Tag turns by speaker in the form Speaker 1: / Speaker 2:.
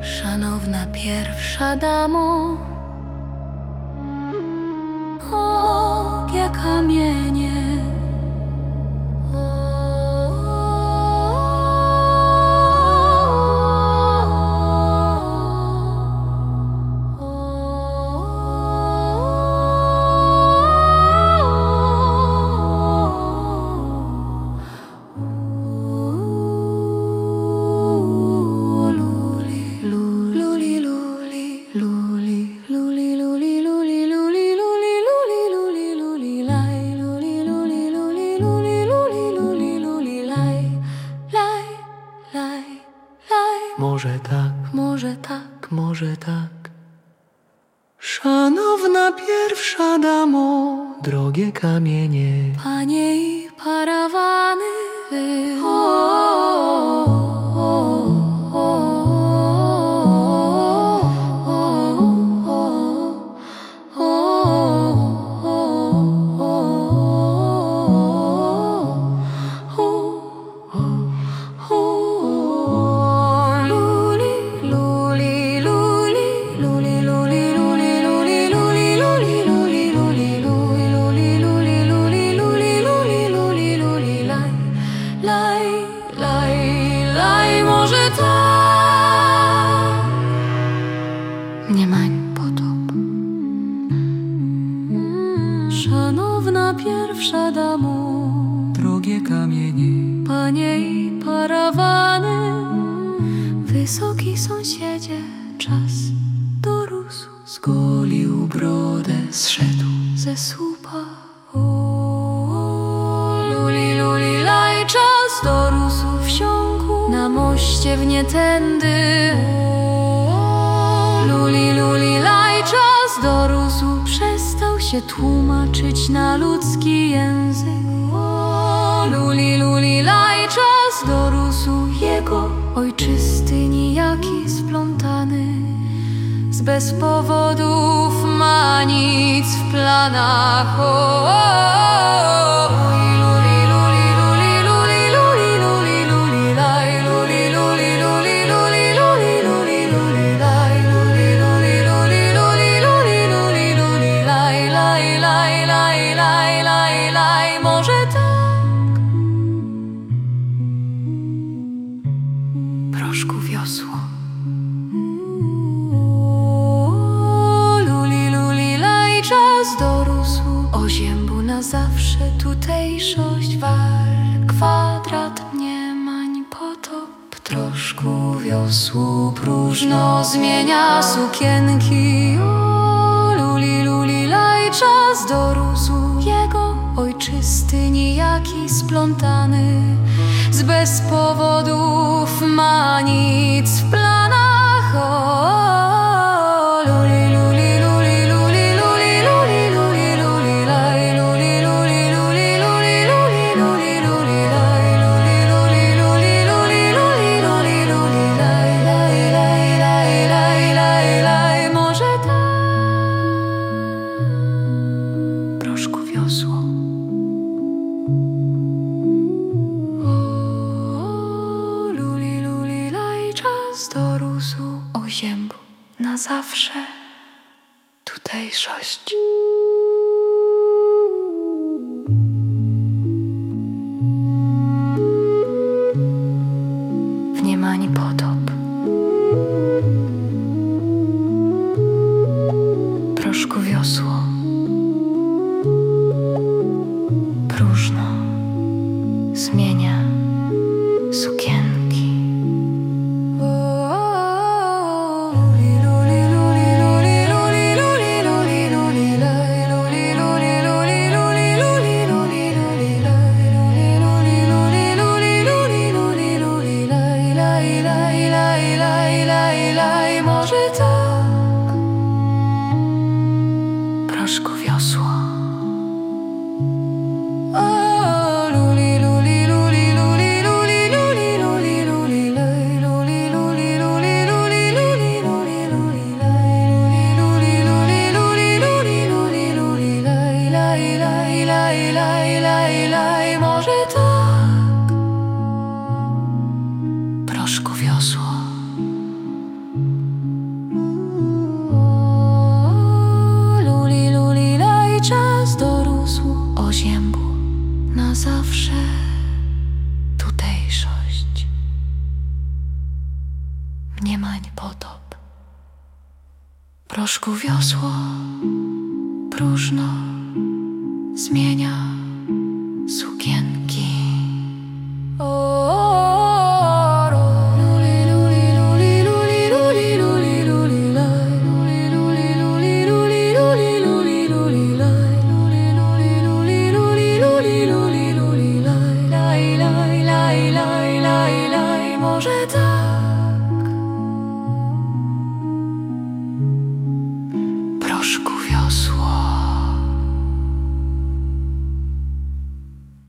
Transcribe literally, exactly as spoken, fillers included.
Speaker 1: Szanowna pierwsza damo, drogie kamienie.
Speaker 2: Może tak,
Speaker 1: Może tak,
Speaker 2: może tak. Szanowna pierwsza damo, drogie kamienie.
Speaker 1: panie i parawany. O, o, o, może tak. Mniemań potop. Szanowna pierwsza damo,
Speaker 2: Drogie kamienie.
Speaker 1: panie i parawany. Wysoki sąsiedzie, czas dorósł.
Speaker 2: Zgolił brodę, zszedł
Speaker 1: Ze słupa. O, luli, luli, laj, czas dorósł, wsiąkł na moście w nietędy. O, luli, luli, laj, czas dorósł, przestał się tłumaczyć na ludzki język. O, luli, luli, laj, czas dorósł, jego ojczysty, nijaki, splątany. Z bez powodów ma nic w planach. O, o, o, luli, luli, luli, luli, luli, luli, luli, laj, luli, luli, luli, luli, luli, luli, luli, laj, luli, luli, luli, luli, luli, luli, luli, laj, laj, laj, laj, laj, laj, laj, może tak. Proszku wiosło. Czas dorósł, oziębł na zawsze tutejszość, war, kwadrat, mniemań, potop. Troszku wiosłu próżno zmienia sukienki. O, luli, luli, laj, czas dorósł, jego ojczysty, nijaki, splątany. Z bez powodów ma nic w planach. O, dorósł, oziębł na zawsze tutejszość. Wniemań potop. Proszku wiosło. Próżno zmienia sukienki. Luli, luli, luli, luli, luli, luli, luli, luli. proszku wiosło próżno zmienia sukienki. O, luli, luli, luli, luli, luli, luli, luli, laj. Luli, luli, luli, luli, luli, luli, luli, laj. Luli, luli, luli, luli, luli, luli, luli, laj. Laj, laj, laj, laj, laj, laj. Może tak